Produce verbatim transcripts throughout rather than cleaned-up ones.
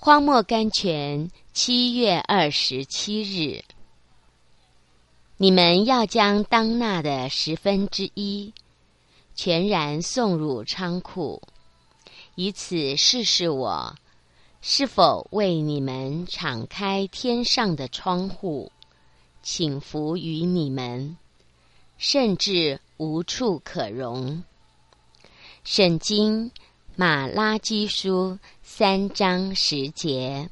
荒漠甘泉，七月二十七日。你们要将当纳的十分之一全然送入仓库，以此试试我是否为你们敞开天上的窗户，倾福于你们，甚至无处可容。圣经马拉基书三章十节。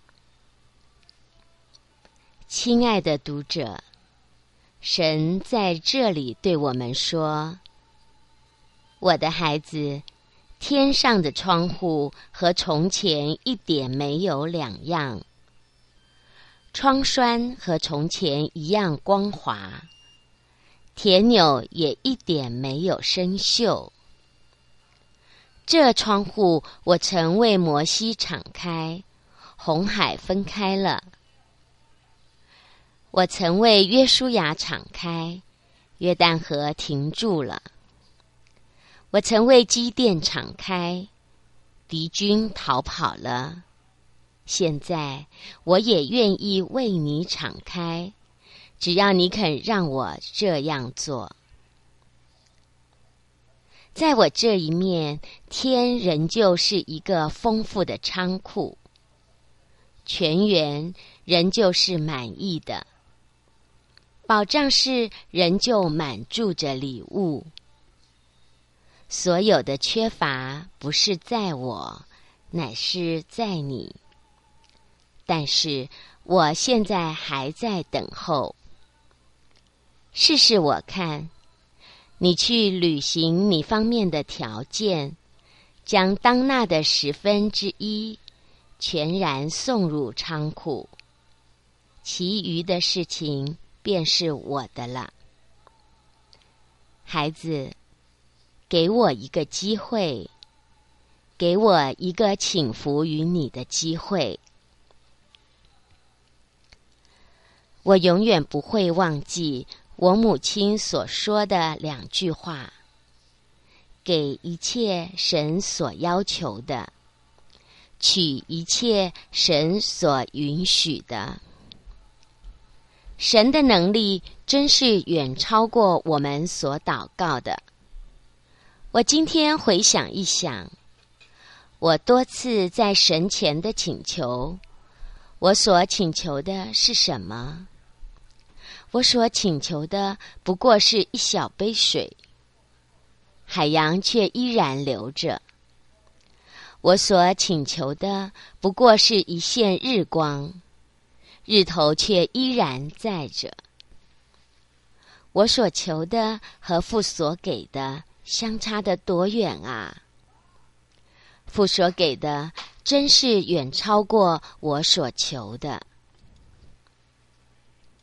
亲爱的读者，神在这里对我们说，我的孩子，天上的窗户和从前一点没有两样，窗栓和从前一样光滑，铁钮也一点没有生锈。这窗户我曾为摩西敞开，红海分开了；我曾为约书亚敞开，约旦河停住了；我曾为基甸敞开，敌军逃跑了。现在我也愿意为你敞开，只要你肯让我这样做。在我这一面，天仍旧是一个丰富的仓库，泉源仍旧是满意的，保障室仍旧满注着礼物。所有的缺乏不是在我，乃是在你。但是我现在还在等候。试试我看，你去履行你方面的条件，将当纳的十分之一全然送入仓库，其余的事情便是我的了。孩子，给我一个机会，给我一个倾福于你的机会。我永远不会忘记我母亲所说的两句话：给一切神所要求的，取一切神所允许的。神的能力真是远超过我们所祷告的。我今天回想一想，我多次在神前的请求，我所请求的是什么？我所请求的不过是一小杯水，海洋却依然流着。我所请求的不过是一线日光，日头却依然在着。我所求的和父所给的相差得多远啊！父所给的真是远超过我所求的。